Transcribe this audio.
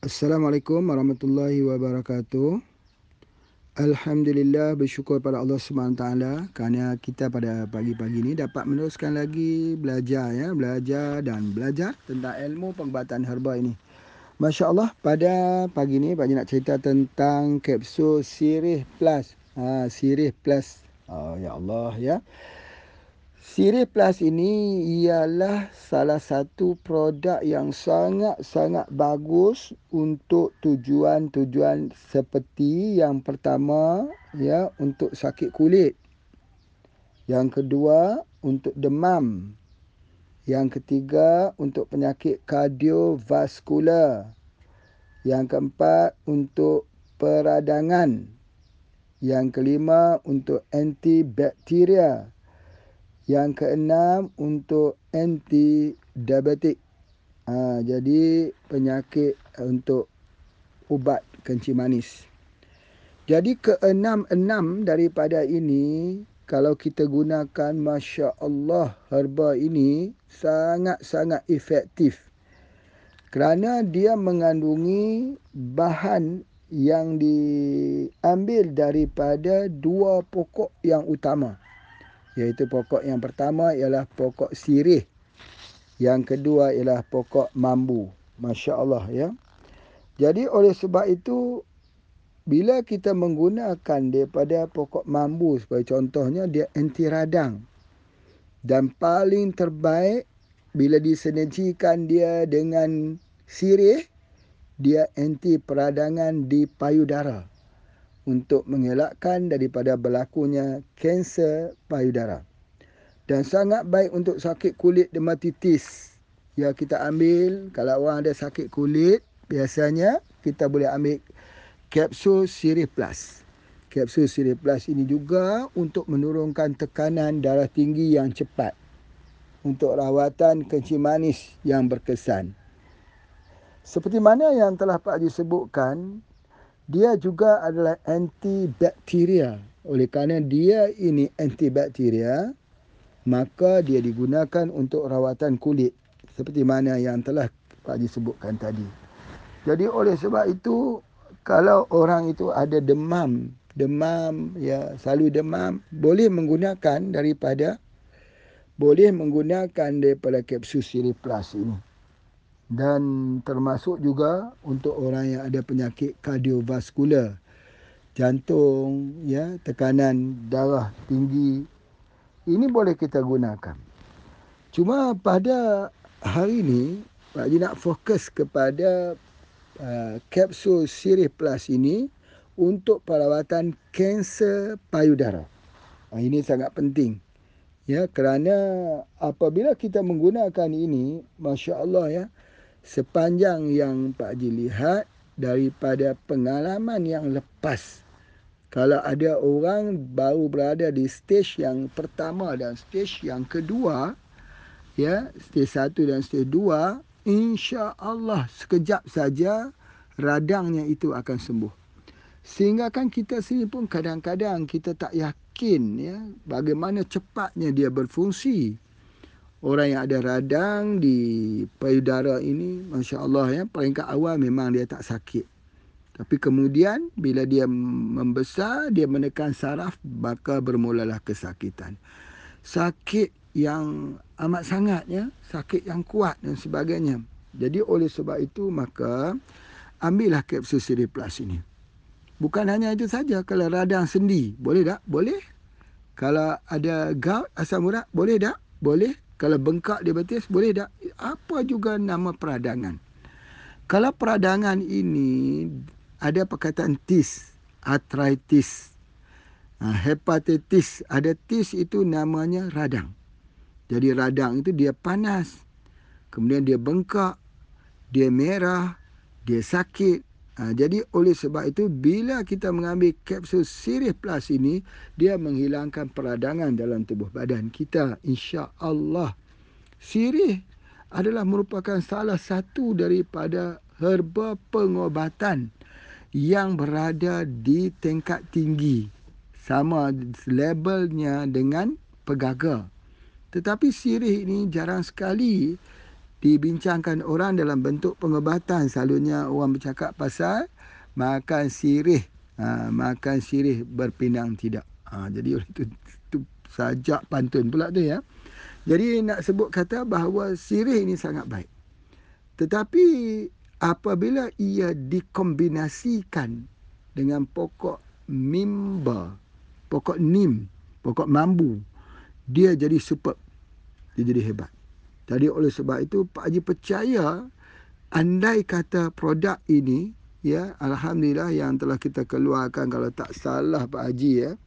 Assalamualaikum warahmatullahi wabarakatuh. Alhamdulillah, bersyukur pada Allah SWT kerana kita pada pagi-pagi ini dapat meneruskan lagi belajar dan belajar tentang ilmu pengubatan herba ini. Masya Allah, pada pagi ini Pak Haji nak cerita tentang kapsul Sirih Plus. Sirih Plus. Ya Allah ya. Sirih Plus ini ialah salah satu produk yang sangat-sangat bagus untuk tujuan-tujuan seperti yang pertama ya, untuk sakit kulit. Yang kedua untuk demam. Yang ketiga untuk penyakit kardiovaskular. Yang keempat untuk peradangan. Yang kelima untuk antibakteria. Yang keenam untuk anti-diabetik. Jadi penyakit untuk ubat kencing manis. Jadi keenam-enam daripada ini kalau kita gunakan, Masya Allah, herba ini sangat-sangat efektif. Kerana dia mengandungi bahan yang diambil daripada dua pokok yang utama. Iaitu pokok yang pertama ialah pokok sirih. Yang kedua ialah pokok mambu. Masya Allah ya. Jadi oleh sebab itu, bila kita menggunakan daripada pokok mambu sebagai contohnya, dia anti radang. Dan paling terbaik bila disinergikan dia dengan sirih, dia anti peradangan di payudara untuk mengelakkan daripada berlakunya kanser payudara. Dan sangat baik untuk sakit kulit dermatitis. Ya, kita ambil, kalau orang ada sakit kulit, biasanya kita boleh ambil kapsul Sirih Plus. Kapsul Sirih Plus ini juga untuk menurunkan tekanan darah tinggi yang cepat. Untuk rawatan kencing manis yang berkesan. Seperti mana yang telah Pak Haji sebutkan, dia juga adalah antibakteria. Oleh kerana dia ini antibakteria, maka dia digunakan untuk rawatan kulit. Seperti mana yang telah Pak Haji sebutkan tadi. Jadi oleh sebab itu, kalau orang itu ada demam ya, selalu demam, boleh menggunakan daripada kapsul Sirih Plus ini. Dan termasuk juga untuk orang yang ada penyakit kardiovaskular, jantung ya, tekanan darah tinggi, ini boleh kita gunakan. Cuma pada hari ini Pak Haji nak fokus kepada kapsul Sirih Plus ini untuk perawatan kanser payudara. Ini sangat penting. Ya, kerana apabila kita menggunakan ini, Masya Allah ya, sepanjang yang Pak Haji lihat daripada pengalaman yang lepas, kalau ada orang baru berada di stage yang pertama dan stage yang kedua, ya, stage 1 dan stage 2, insya-Allah sekejap saja radangnya itu akan sembuh. Sehingga kan kita sendiri pun kadang-kadang kita tak yakin ya, bagaimana cepatnya dia berfungsi. Orang yang ada radang di payudara ini, Masya Allah ya, peringkat awal memang dia tak sakit. Tapi kemudian bila dia membesar, dia menekan saraf, maka bermulalah kesakitan. Sakit yang amat sangat ya, sakit yang kuat dan sebagainya. Jadi oleh sebab itu, maka ambillah kapsul Sirih Plus ini. Bukan hanya itu saja, kalau radang sendi, boleh tak? Boleh. Kalau ada gout, asam urat, boleh tak? Boleh. Kalau bengkak diabetes, boleh tak? Apa juga nama peradangan. Kalau peradangan ini ada perkataan tis, arthritis, hepatitis, ada tis itu namanya radang. Jadi radang itu dia panas, kemudian dia bengkak, dia merah, dia sakit. Jadi oleh sebab itu, bila kita mengambil kapsul Sirih Plus ini, dia menghilangkan peradangan dalam tubuh badan kita, insya-Allah. Sirih adalah merupakan salah satu daripada herba pengobatan yang berada di tingkat tinggi, sama labelnya dengan pegaga. Tetapi sirih ini jarang sekali dibincangkan orang dalam bentuk pengobatan. Selalunya orang bercakap pasal makan sirih. Makan sirih berpinang tidak. Jadi itu sajak pantun pula tu ya. Jadi nak sebut kata bahawa sirih ini sangat baik. Tetapi apabila ia dikombinasikan dengan pokok mimba, pokok nim, pokok mambu, dia jadi superb. Dia jadi hebat. Jadi oleh sebab itu Pak Haji percaya andai kata produk ini ya, alhamdulillah yang telah kita keluarkan, kalau tak salah Pak Haji ya,